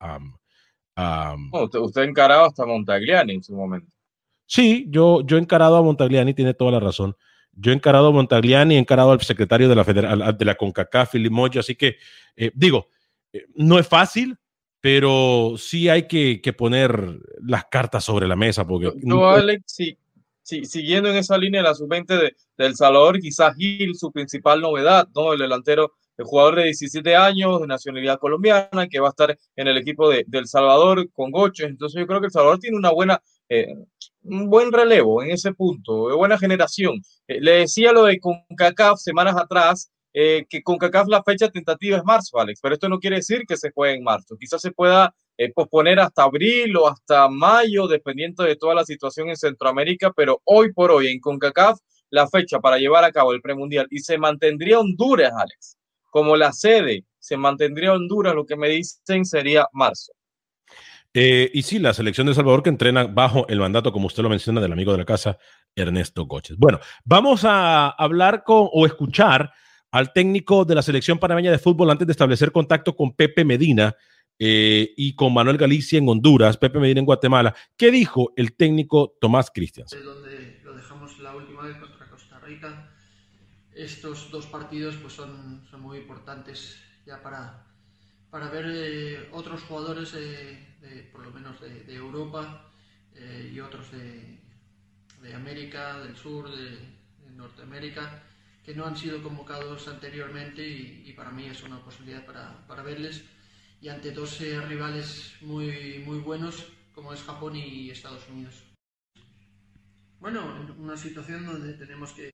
usted encaraba hasta a Montagliani en su momento. Sí, yo he encarado a Montagliani, tiene toda la razón. Yo he encarado a Montagliani, he encarado al secretario de la CONCACAF, Philip Moyo, así que no es fácil, pero sí hay que poner las cartas sobre la mesa. Porque Alex, sí, siguiendo en esa línea de la sub-20 de El Salvador, quizás Gil, su principal novedad, ¿no? El delantero, el jugador de 17 años, de nacionalidad colombiana, que va a estar en el equipo de El Salvador con Goches. Entonces yo creo que El Salvador tiene un buen relevo en ese punto, de buena generación. Le decía lo de CONCACAF semanas atrás, que CONCACAF la fecha tentativa es marzo, Alex, pero esto no quiere decir que se juegue en marzo. Quizás se pueda posponer hasta abril o hasta mayo, dependiendo de toda la situación en Centroamérica, pero hoy por hoy en CONCACAF la fecha para llevar a cabo el premundial, y se mantendría Honduras, Alex, como la sede, se mantendría Honduras, lo que me dicen sería marzo. Y sí, la selección de El Salvador que entrena bajo el mandato, como usted lo menciona, del amigo de la casa, Ernesto Goches. Bueno, vamos a hablar o escuchar al técnico de la selección panameña de fútbol antes de establecer contacto con Pepe Medina y con Manuel Galicia en Honduras, Pepe Medina en Guatemala. ¿Qué dijo el técnico Tomás Christiansen? Donde lo dejamos la última vez contra Costa Rica. Estos dos partidos pues son muy importantes ya para ver otros jugadores por lo menos de Europa y otros de América del Sur, de Norteamérica, que no han sido convocados anteriormente, y para mí es una posibilidad para verles, y ante dos rivales muy buenos como es Japón y Estados Unidos. Bueno, en una situación donde tenemos que...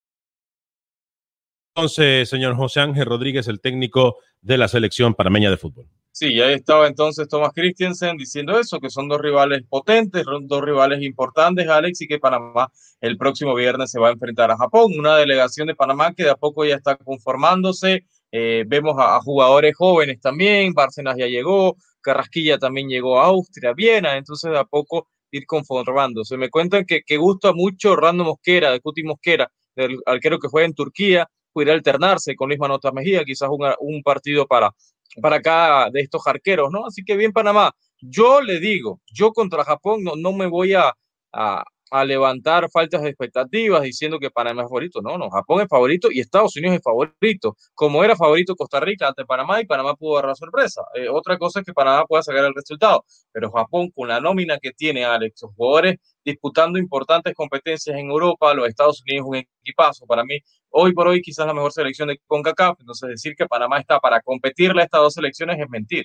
Entonces, señor José Ángel Rodríguez, el técnico de la selección panameña de fútbol. Sí, ya estaba entonces Tomás Christiansen diciendo eso, que son dos rivales potentes, dos rivales importantes, Alex, y que Panamá el próximo viernes se va a enfrentar a Japón, una delegación de Panamá que de a poco ya está conformándose. Vemos a jugadores jóvenes también, Bárcenas ya llegó, Carrasquilla también llegó a Austria, Viena, entonces de a poco ir conformándose. Me cuentan que gusta mucho Orlando Mosquera, de Cuti Mosquera, del arquero que juega en Turquía, pudiera alternarse con Luis Manota Mejía, quizás un partido para acá de estos arqueros, ¿no? Así que bien Panamá. Yo le digo, yo contra Japón no me voy a levantar faltas de expectativas diciendo que Panamá es favorito. No, Japón es favorito y Estados Unidos es favorito, como era favorito Costa Rica ante Panamá, y Panamá pudo agarrar sorpresa. Otra cosa es que Panamá pueda sacar el resultado, pero Japón, con la nómina que tiene, Alex, los jugadores disputando importantes competencias en Europa, los Estados Unidos un equipazo. Para mí, hoy por hoy, quizás la mejor selección de CONCACAF. Entonces, decir que Panamá está para competirle a estas dos selecciones es mentir.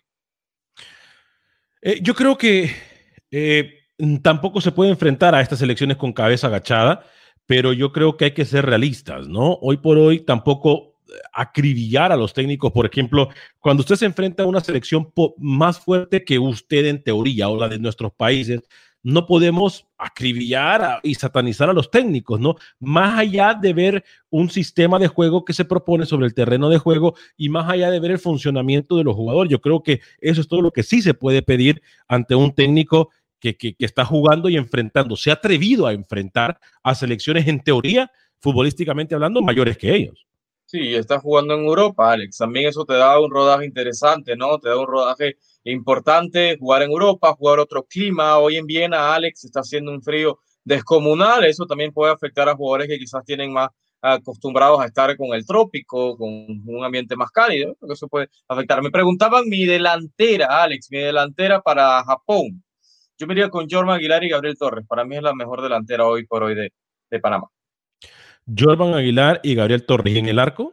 Yo creo que tampoco se puede enfrentar a estas elecciones con cabeza agachada, pero yo creo que hay que ser realistas, ¿no? Hoy por hoy tampoco acribillar a los técnicos. Por ejemplo, cuando usted se enfrenta a una selección más fuerte que usted en teoría, o la de nuestros países, no podemos acribillar y satanizar a los técnicos, ¿no? Más allá de ver un sistema de juego que se propone sobre el terreno de juego y más allá de ver el funcionamiento de los jugadores, yo creo que eso es todo lo que sí se puede pedir ante un técnico que está jugando y enfrentando, se ha atrevido a enfrentar a selecciones en teoría, futbolísticamente hablando, mayores que ellos. Sí, está jugando en Europa, Alex. También eso te da un rodaje interesante, ¿no? Te da un rodaje importante, jugar en Europa, jugar otro clima. Hoy en Viena, Alex, está haciendo un frío descomunal. Eso también puede afectar a jugadores que quizás tienen más acostumbrados a estar con el trópico, con un ambiente más cálido. Eso puede afectar. Me preguntaban mi delantera, Alex, mi delantera para Japón. Yo me iría con Jorman Aguilar y Gabriel Torres. Para mí es la mejor delantera hoy por hoy de Panamá. Jorman Aguilar y Gabriel Torres. ¿Y en el arco?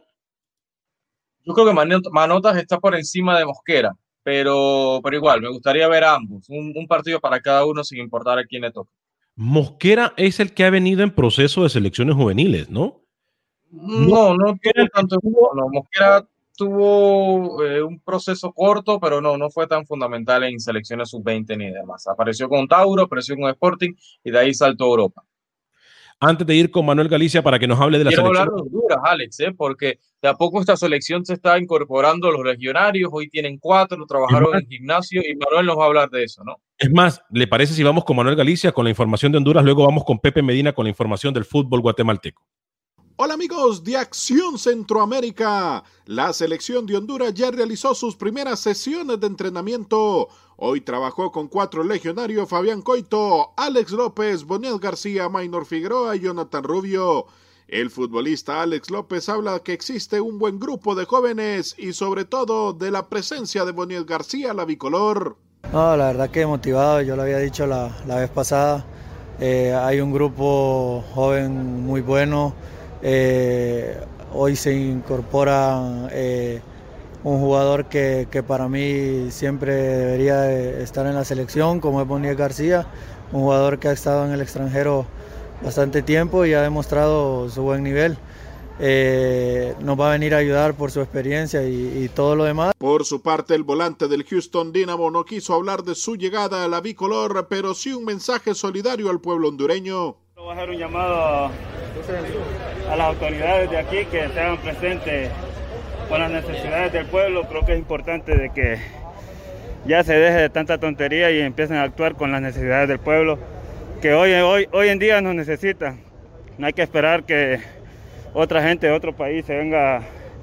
Yo creo que Manotas está por encima de Mosquera, pero igual, me gustaría ver a ambos. Un partido para cada uno sin importar a quién le toque. Mosquera es el que ha venido en proceso de selecciones juveniles, ¿no? No tuvo tanto. No, Mosquera tuvo un proceso corto, pero no fue tan fundamental en selecciones sub-20 ni demás. Apareció con Tauro, apareció con Sporting y de ahí saltó a Europa. Antes de ir con Manuel Galicia para que nos hable de la selección. Quiero hablar de Honduras, Alex, porque de a poco esta selección se está incorporando a los legionarios. Hoy tienen 4, trabajaron en gimnasio y Manuel nos va a hablar de eso, ¿no? Es más, ¿le parece si vamos con Manuel Galicia con la información de Honduras? Luego vamos con Pepe Medina con la información del fútbol guatemalteco. Hola amigos de Acción Centroamérica. La selección de Honduras ya realizó sus primeras sesiones de entrenamiento. Hoy trabajó con 4 legionarios: Fabián Coito, Alex López, Boniel García, Maynor Figueroa y Jonathan Rubio. El futbolista Alex López habla que existe un buen grupo de jóvenes y sobre todo de la presencia de Boniel García, la bicolor. No, la verdad que motivado, yo lo había dicho la vez pasada. Hay un grupo joven muy bueno. Hoy se incorpora un jugador que para mí siempre debería estar en la selección, como es Boniel García, un jugador que ha estado en el extranjero bastante tiempo y ha demostrado su buen nivel. Nos va a venir a ayudar por su experiencia y todo lo demás. Por su parte, el volante del Houston Dynamo no quiso hablar de su llegada a la bicolor, pero sí un mensaje solidario al pueblo hondureño. Voy a hacer un llamado a las autoridades de aquí que se hagan presentes con las necesidades del pueblo. Creo que es importante de que ya se deje de tanta tontería y empiecen a actuar con las necesidades del pueblo, que hoy en día nos necesitan. No hay que esperar que otra gente de otro país se venga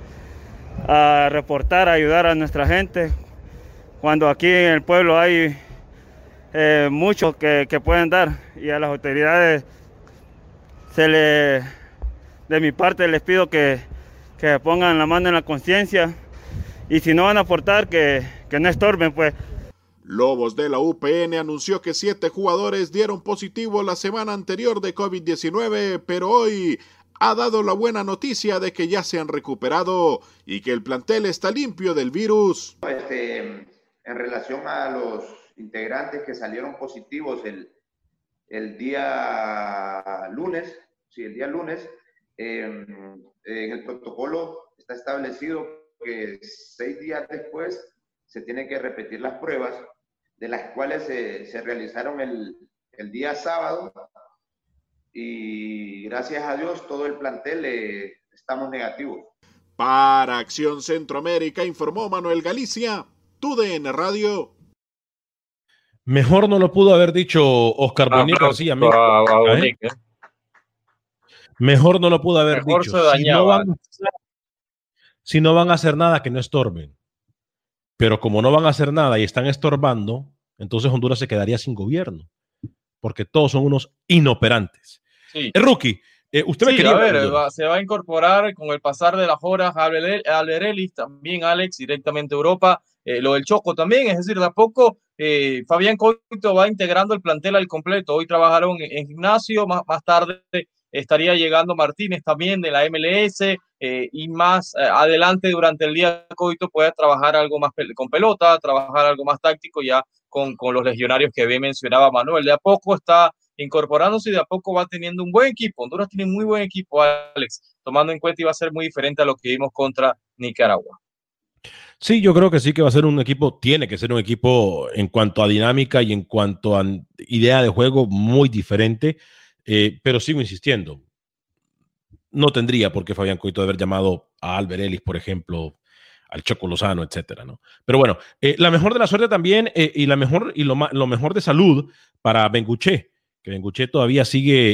a reportar, a ayudar a nuestra gente, cuando aquí en el pueblo hay mucho que pueden dar, y a las autoridades de mi parte les pido que pongan la mano en la conciencia, y si no van a aportar, que no estorben, pues. Lobos de la UPN anunció que 7 jugadores dieron positivo la semana anterior de COVID-19, pero hoy ha dado la buena noticia de que ya se han recuperado y que el plantel está limpio del virus. En relación a los integrantes que salieron positivos el día lunes, en el protocolo está establecido que 6 días después se tienen que repetir las pruebas, de las cuales se realizaron el día sábado, y gracias a Dios todo el plantel estamos negativos. Para Acción Centroamérica informó Manuel Galicia, TUDN Radio. Mejor no lo pudo haber dicho Oscar Boniel García. Mejor no lo pudo haber dicho. Si no van a hacer nada, que no estorben. Pero como no van a hacer nada y están estorbando, entonces Honduras se quedaría sin gobierno, porque todos son unos inoperantes. Sí. Rookie, usted me quería... A ver, se va a incorporar con el pasar de las horas Albert Ellis, también Alex, directamente a Europa. Lo del Choco también, es decir, de a poco Fabián Coito va integrando el plantel al completo. Hoy trabajaron en gimnasio, más tarde estaría llegando Martínez también de la MLS, y más adelante durante el día Coito puede trabajar algo más con pelota, trabajar algo más táctico ya con los legionarios que bien mencionaba Manuel. De a poco está incorporándose y de a poco va teniendo un buen equipo. Honduras tiene un muy buen equipo, Alex, tomando en cuenta, y va a ser muy diferente a lo que vimos contra Nicaragua. Sí, yo creo que sí que va a ser un equipo, tiene que ser un equipo en cuanto a dinámica y en cuanto a idea de juego muy diferente, pero sigo insistiendo. No tendría por qué Fabián Coito haber llamado a Albert Ellis, por ejemplo, al Choco Lozano, etcétera, ¿no? Pero bueno, la mejor de la suerte también y lo mejor de salud para Bengoechea, que Bengoechea todavía sigue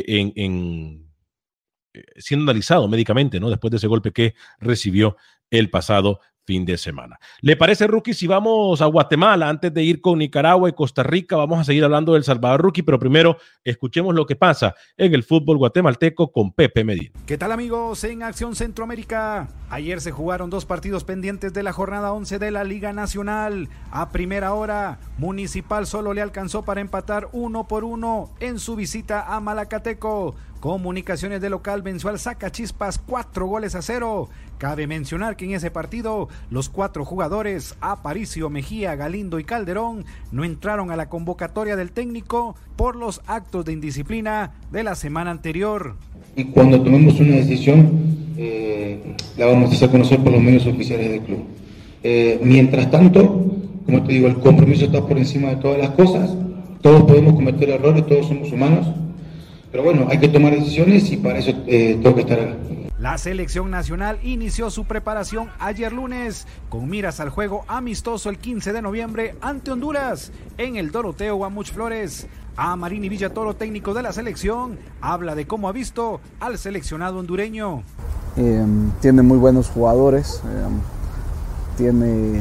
siendo analizado médicamente, ¿no? Después de ese golpe que recibió el pasado fin de semana. ¿Le parece, Rookie, si vamos a Guatemala antes de ir con Nicaragua y Costa Rica? Vamos a seguir hablando del Salvador, Rookie, pero primero escuchemos lo que pasa en el fútbol guatemalteco con Pepe Medina. ¿Qué tal, amigos? En Acción Centroamérica, ayer se jugaron 2 partidos pendientes de la jornada 11 de la Liga Nacional. A primera hora, Municipal solo le alcanzó para empatar 1-1 en su visita a Malacateco. Comunicaciones de local venció al Sacachispas 4-0. Cabe mencionar que en ese partido los 4 jugadores, Aparicio, Mejía, Galindo y Calderón, no entraron a la convocatoria del técnico por los actos de indisciplina de la semana anterior. Y cuando tomemos una decisión, la vamos a hacer conocer por los medios oficiales del club. Mientras tanto, como te digo, el compromiso está por encima de todas las cosas. Todos podemos cometer errores, todos somos humanos. Pero bueno, hay que tomar decisiones y para eso tengo que estar acá. La selección nacional inició su preparación ayer lunes con miras al juego amistoso el 15 de noviembre ante Honduras en el Doroteo Guamuch Flores. Amarini Villatoro, técnico de la selección, habla de cómo ha visto al seleccionado hondureño. Tiene muy buenos jugadores, tiene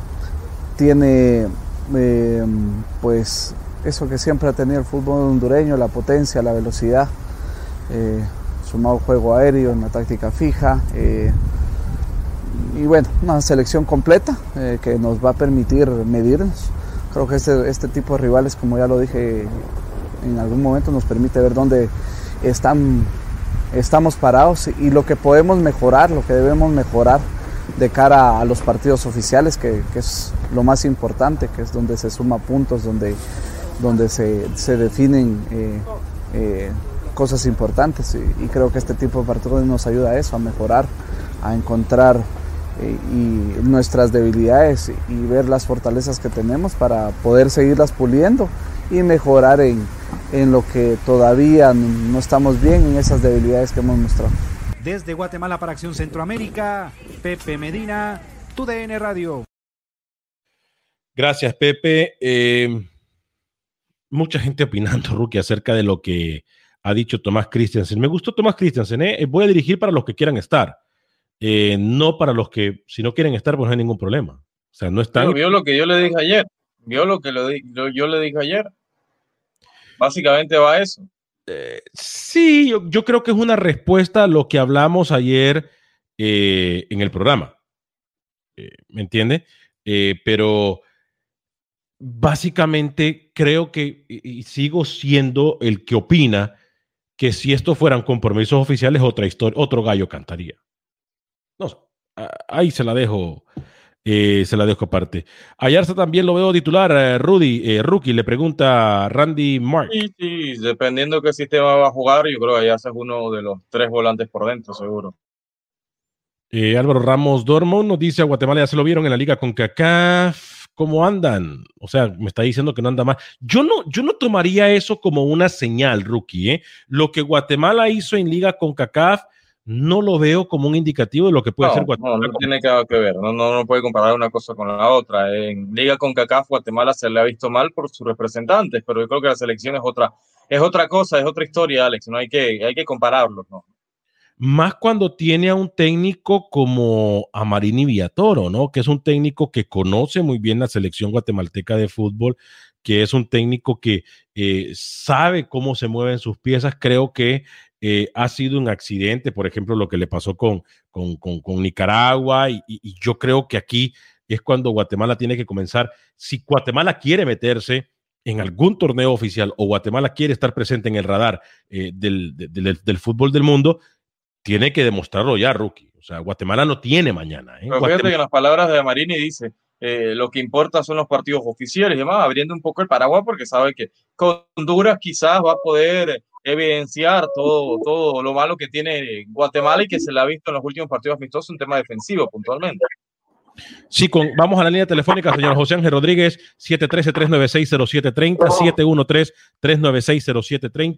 pues eso que siempre ha tenido el fútbol hondureño, la potencia, la velocidad, sumado juego aéreo, una táctica fija, y bueno, una selección completa que nos va a permitir medirnos. Creo que este tipo de rivales, como ya lo dije en algún momento, nos permite ver dónde estamos parados y lo que podemos mejorar, lo que debemos mejorar de cara a los partidos oficiales, que es lo más importante, que es donde se suma puntos, donde se definen cosas importantes, y creo que este tipo de partidos nos ayuda a eso, a mejorar, a encontrar y nuestras debilidades y ver las fortalezas que tenemos para poder seguirlas puliendo y mejorar en lo que todavía no estamos bien, en esas debilidades que hemos mostrado. Desde Guatemala para Acción Centroamérica, Pepe Medina, TUDN Radio. Gracias, Pepe. Mucha gente opinando, Rookie, acerca de lo que ha dicho Tomás Christiansen. Me gustó Tomás Christiansen, voy a dirigir para los que quieran estar, no para los que, si no quieren estar, pues no hay ningún problema. O sea, no están. Pero vio lo que yo le dije ayer. Yo le dije ayer. Básicamente va a eso. Sí, yo creo que es una respuesta a lo que hablamos ayer en el programa. ¿Me entiende? Pero básicamente creo que y sigo siendo el que opina que si esto fueran compromisos oficiales, otra historia, otro gallo cantaría. No, ahí se la dejo aparte. Ayarza también lo veo titular. Rookie, le pregunta Randy Mark. Sí, dependiendo qué sistema va a jugar, yo creo que Ayarza es uno de los 3 volantes por dentro, seguro. Álvaro Ramos Dormon nos dice: a Guatemala ya se lo vieron en la liga CONCACAF. ¿Cómo andan? O sea, me está diciendo que no anda mal. Yo no tomaría eso como una señal, Rookie. Lo que Guatemala hizo en liga CONCACAF no lo veo como un indicativo de lo que puede ser Guatemala. No tiene que ver. No puede comparar una cosa con la otra. En liga CONCACAF, Guatemala se le ha visto mal por sus representantes, pero yo creo que la selección es otra cosa, es otra historia, Alex. No hay que compararlos, ¿no? Más cuando tiene a un técnico como Amarini Villatoro, ¿no? Que es un técnico que conoce muy bien la selección guatemalteca de fútbol, que es un técnico que sabe cómo se mueven sus piezas. Creo que ha sido un accidente, por ejemplo, lo que le pasó con Nicaragua, y yo creo que aquí es cuando Guatemala tiene que comenzar. Si Guatemala quiere meterse en algún torneo oficial o Guatemala quiere estar presente en el radar del fútbol del mundo, tiene que demostrarlo ya, Rookie. O sea, Guatemala no tiene mañana. Pero fíjate que en las palabras de Amarini dice, lo que importa son los partidos oficiales y demás, abriendo un poco el paraguas porque sabe que con Honduras quizás va a poder evidenciar todo lo malo que tiene Guatemala y que se le ha visto en los últimos partidos amistosos en tema defensivo puntualmente. Sí, vamos a la línea telefónica, señor José Ángel Rodríguez, 713-396-0730,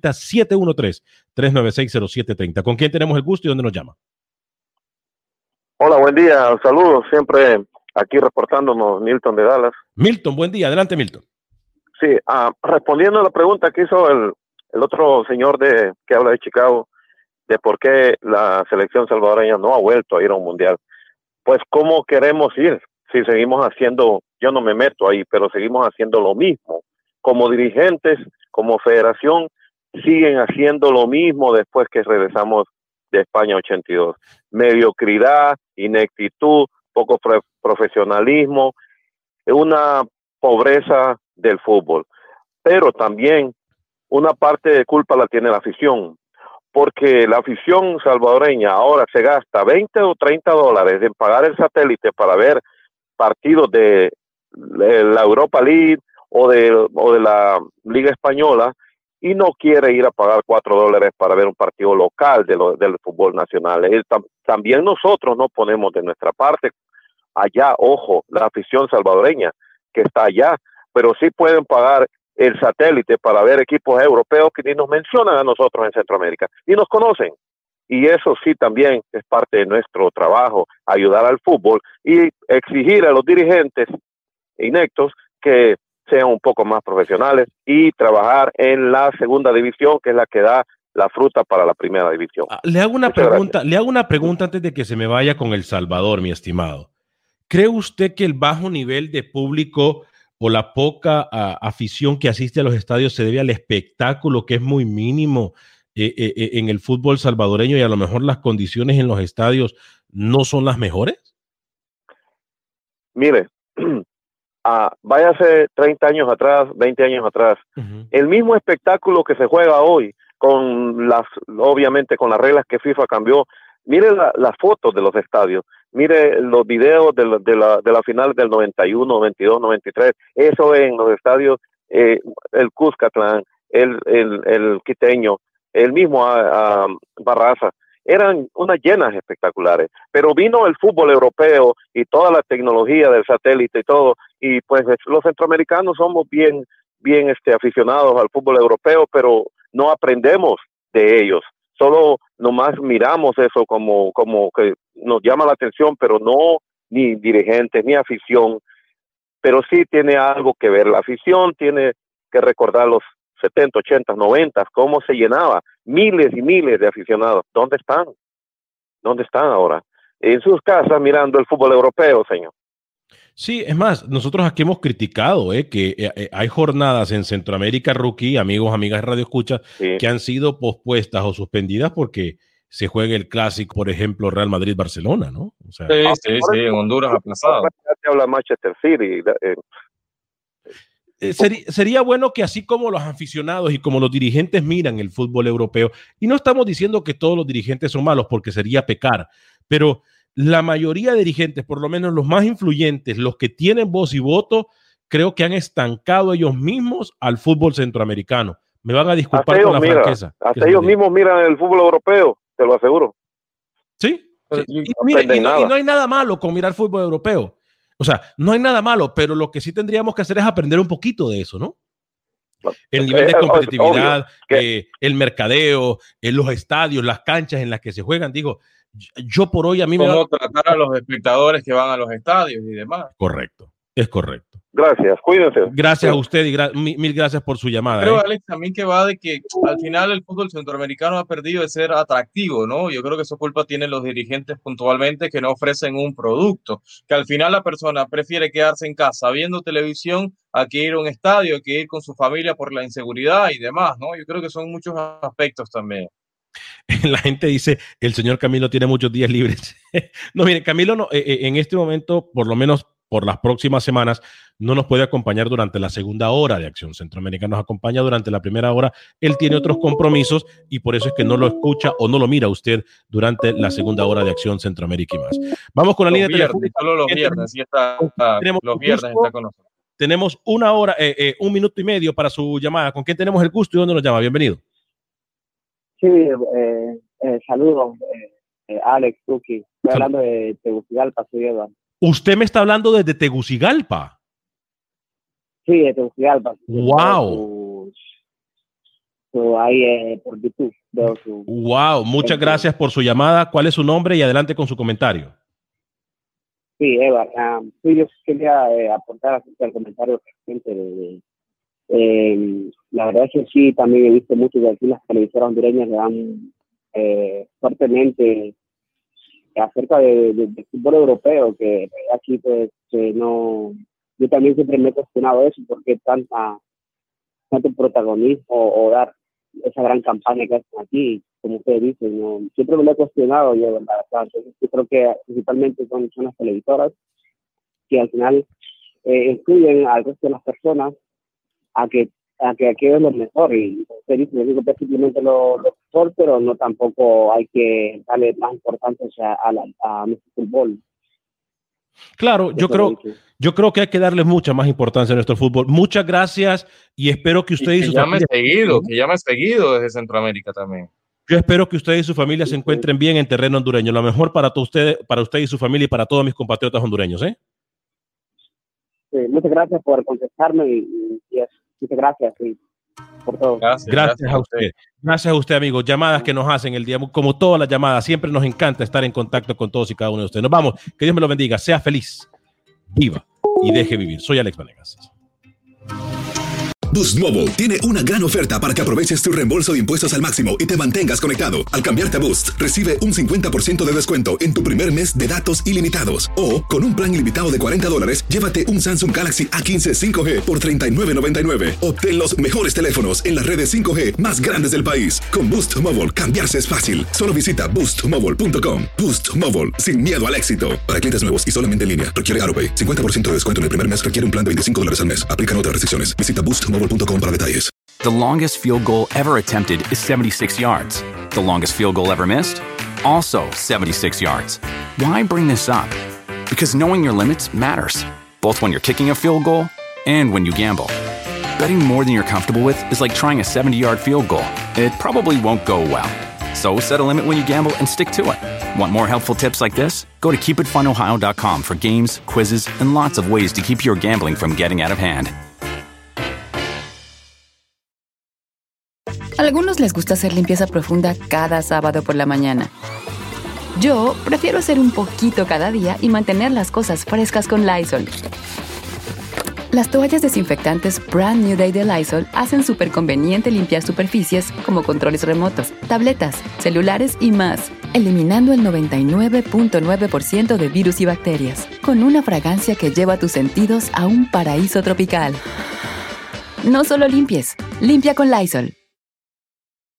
713-396-0730, 713-396-0730. ¿Con quién tenemos el gusto y dónde nos llama? Hola, buen día, saludos, siempre aquí reportándonos, Milton de Dallas. Milton, buen día, adelante Milton. Sí, respondiendo a la pregunta que hizo el otro señor que habla de Chicago, de por qué la selección salvadoreña no ha vuelto a ir a un mundial. Pues, ¿cómo queremos ir si seguimos haciendo, yo no me meto ahí, pero seguimos haciendo lo mismo? Como dirigentes, como federación, siguen haciendo lo mismo después que regresamos de España 82. Mediocridad, ineptitud, poco profesionalismo, una pobreza del fútbol. Pero también una parte de culpa la tiene la afición, porque la afición salvadoreña ahora se gasta 20 o 30 dólares en pagar el satélite para ver partidos de la Europa League o de la Liga Española, y no quiere ir a pagar 4 dólares para ver un partido local del fútbol nacional. También nosotros no ponemos de nuestra parte allá, ojo, la afición salvadoreña que está allá, pero sí pueden pagar el satélite para ver equipos europeos que ni nos mencionan a nosotros en Centroamérica, ni nos conocen. Y eso sí también es parte de nuestro trabajo, ayudar al fútbol y exigir a los dirigentes ineptos que sean un poco más profesionales y trabajar en la segunda división, que es la que da la fruta para la primera división. Le hago una pregunta antes de que se me vaya con El Salvador, mi estimado. ¿Cree usted que el bajo nivel de público o la poca afición que asiste a los estadios se debe al espectáculo, que es muy mínimo en el fútbol salvadoreño, y a lo mejor las condiciones en los estadios no son las mejores? Mire, váyase 30 años atrás, 20 años atrás. El mismo espectáculo que se juega hoy, obviamente con las reglas que FIFA cambió. Mire las fotos de los estadios, mire los videos de la final del 91, 92, 93, eso en los estadios, el Cuscatlán, el Quiteño, el mismo Barraza, eran unas llenas espectaculares, pero vino el fútbol europeo y toda la tecnología del satélite y todo, y pues los centroamericanos somos bien aficionados al fútbol europeo, pero no aprendemos de ellos. Solo nomás miramos eso como que nos llama la atención, pero no ni dirigentes, ni afición. Pero sí tiene algo que ver. La afición tiene que recordar los 70, 80, 90, cómo se llenaba. Miles y miles de aficionados. ¿Dónde están? ¿Dónde están ahora? En sus casas mirando el fútbol europeo, señor. Sí, es más, nosotros aquí hemos criticado que hay jornadas en Centroamérica Rookie, amigos, amigas de Radio Escucha, sí, que han sido pospuestas o suspendidas porque se juega el clásico, por ejemplo, Real Madrid-Barcelona, ¿no? O sea, sí, en Honduras aplazado. Te habla Manchester City. Sería bueno que así como los aficionados y como los dirigentes miran el fútbol europeo, y no estamos diciendo que todos los dirigentes son malos porque sería pecar, pero la mayoría de dirigentes, por lo menos los más influyentes, los que tienen voz y voto, creo que han estancado ellos mismos al fútbol centroamericano. Me van a disculpar con la franqueza. Hasta ellos mismos miran el fútbol europeo, te lo aseguro. Sí. Y no hay nada malo con mirar fútbol europeo. O sea, no hay nada malo, pero lo que sí tendríamos que hacer es aprender un poquito de eso, ¿no? El nivel de competitividad, el mercadeo, los estadios, las canchas en las que se juegan. Digo, yo por hoy a mí ¿Cómo tratar a los espectadores que van a los estadios y demás? Correcto, es correcto. Gracias, cuídense. Gracias a usted y mil gracias por su llamada. Creo, Alex, también que va de que al final el fútbol centroamericano ha perdido de ser atractivo, ¿no? Yo creo que eso culpa tienen los dirigentes puntualmente, que no ofrecen un producto, que al final la persona prefiere quedarse en casa viendo televisión a que ir a un estadio, a que ir con su familia por la inseguridad y demás, ¿no? Yo creo que son muchos aspectos también. La gente dice, el señor Camilo tiene muchos días libres. No, miren, Camilo no, en este momento, por lo menos por las próximas semanas, no nos puede acompañar durante la segunda hora de Acción Centroamérica. Nos acompaña durante la primera hora. Él tiene otros compromisos y por eso es que no lo escucha o no lo mira usted durante la segunda hora de Acción Centroamérica y más. Vamos con la línea telefónica. Solo los viernes, sí está, los viernes está con nosotros. Tenemos una hora, 1 minuto y medio para su llamada. ¿Con quién tenemos el gusto y dónde nos llama? Bienvenido. Sí, saludos, Alex, Tuki. Estoy hablando de Tegucigalpa, soy Eduardo. ¿Usted me está hablando desde Tegucigalpa? Sí, de Tegucigalpa. ¡Wow! Ahí por YouTube veo su... ¡Wow! Muchas gracias por su llamada. ¿Cuál es su nombre? Y adelante con su comentario. Sí, Eva, sí, yo quería aportar acerca del comentario reciente la verdad es que sí, también he visto mucho que aquí las televisoras hondureñas le dan fuertemente acerca del fútbol europeo, que aquí pues no, yo también siempre me he cuestionado eso, porque tanto protagonismo o dar esa gran campaña que hacen aquí, como ustedes dicen, ¿no? Siempre me lo he cuestionado yo, ¿verdad? Entonces, yo creo que principalmente son las televisoras que al final influyen al resto de las personas a que aquí es lo mejor, y ustedes dicen, yo digo que es simplemente lo mejor, pero no tampoco hay que darle más importancia a nuestro fútbol. Claro, yo creo que hay que darle mucha más importancia a nuestro fútbol. Muchas gracias y espero que usted y su familia... Que llame seguido desde Centroamérica también. Yo espero que usted y su familia se encuentren bien en terreno hondureño. Lo mejor para usted y su familia y para todos mis compatriotas hondureños, ¿eh? Sí, muchas gracias por contestarme y muchas gracias por todo. Gracias a usted. Gracias a usted, amigo. Llamadas que nos hacen el día, como todas las llamadas, siempre nos encanta estar en contacto con todos y cada uno de ustedes. Nos vamos. Que Dios me lo bendiga. Sea feliz, viva y deje vivir. Soy Alex Vanegas. Boost Mobile tiene una gran oferta para que aproveches tu reembolso de impuestos al máximo y te mantengas conectado. Al cambiarte a Boost, recibe un 50% de descuento en tu primer mes de datos ilimitados. O, con un plan ilimitado de $40, llévate un Samsung Galaxy A15 5G por $39.99. Obtén los mejores teléfonos en las redes 5G más grandes del país. Con Boost Mobile, cambiarse es fácil. Solo visita boostmobile.com. Boost Mobile, sin miedo al éxito. Para clientes nuevos y solamente en línea, requiere AroPay. 50% de descuento en el primer mes requiere un plan de $25 al mes. Aplican otras restricciones. Visita boostmobile.com para detalles. The longest field goal ever attempted is 76 yards. The longest field goal ever missed? Also 76 yards. Why bring this up? Because knowing your limits matters, both when you're kicking a field goal and when you gamble. Betting more than you're comfortable with is like trying a 70-yard field goal. It probably won't go well. So set a limit when you gamble and stick to it. Want more helpful tips like this? Go to keepitfunohio.com for games, quizzes, and lots of ways to keep your gambling from getting out of hand. A algunos les gusta hacer limpieza profunda cada sábado por la mañana. Yo prefiero hacer un poquito cada día y mantener las cosas frescas con Lysol. Las toallas desinfectantes Brand New Day de Lysol hacen súper conveniente limpiar superficies como controles remotos, tabletas, celulares y más, eliminando el 99.9% de virus y bacterias, con una fragancia que lleva tus sentidos a un paraíso tropical. No solo limpies, limpia con Lysol.